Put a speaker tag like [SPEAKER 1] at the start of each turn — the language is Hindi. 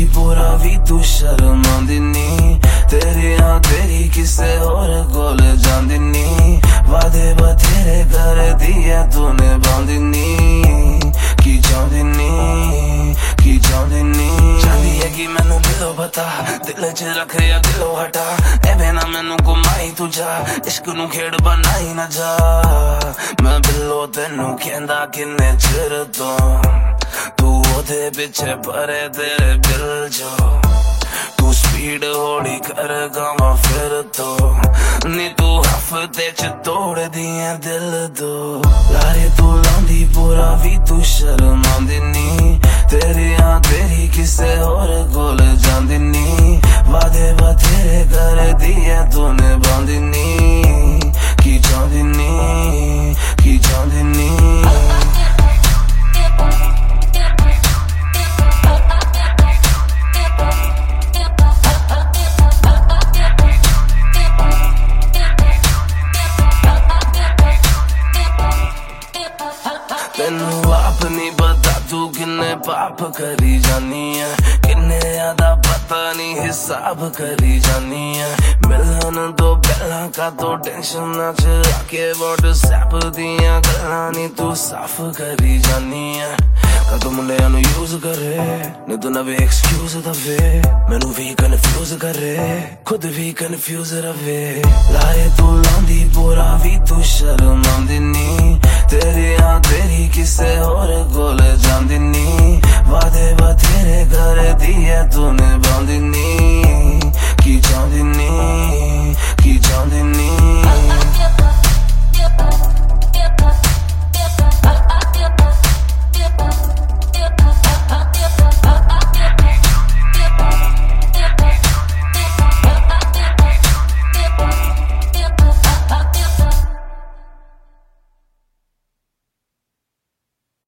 [SPEAKER 1] पूरा भी तू शर्मांदी नी, तेरी हाँ तेरी किसे और कोल जांदी नी, वादे बथेरे कर दिए तूने बांधी नी, की चाहती नी, की चाहती नी। चाहती है कि मैनू दिलों बता, दिल च रख या दिलों हटा, एवे ना मैनू घुमाई तू जा, इश्क नू खेड़ बनाई ना जा। मैं बिल्लो तेनू कहंदा किन्ने चिर तो, तू ओदे पिछे परे तेरे दिल जो, तू स्पीड होड़ी कर गावा फिर तो, नी तू हफ्ते च तोड़ दिए दिल दो। लारे तू लांदी पूरा भी तू शर्मांदी नी, तेरी हाँ तेरी किसे और कोल जांदी नी, वादे बथेरे कर दिए तूने बांधी नी, की चाहती नी, की चाहती नी। तेनू आप नहीं पता तू किन्ने पाप करी जानी है, किन्ने ज्यादा पता नहीं हिसाब करी जानी है। मिलन तो पहला का तो टेंशन ना चला के व्हाट्सएप दिया गल्ला नी तू साफ करी जानी है। कदों मुंडियां नू यूज करे नी तू नवे एक्सक्यूज दवे, मैनू भी कन्फ्यूज करे खुद भी कन्फ्यूज रवे। लाए तू लांदी पूरा भी तू शर्मांदी नी, तेरी हाँ तेरी किसे और कोल जांदी नी, वादे बथेरे कर दिए तूने बांधी नी, की चाहती नी।